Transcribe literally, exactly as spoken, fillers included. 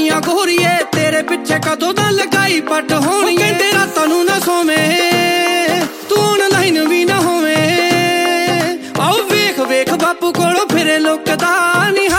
ਨੀਆਂ ਗੋਰੀਏ तेरे पिछे कदों दा लगाई पट होनी कहंदे रातां नूं ना सोवे तू ऑनलाइन भी ना होवे आओ वेख वेख बापू कोलों फिरे लुकदा नी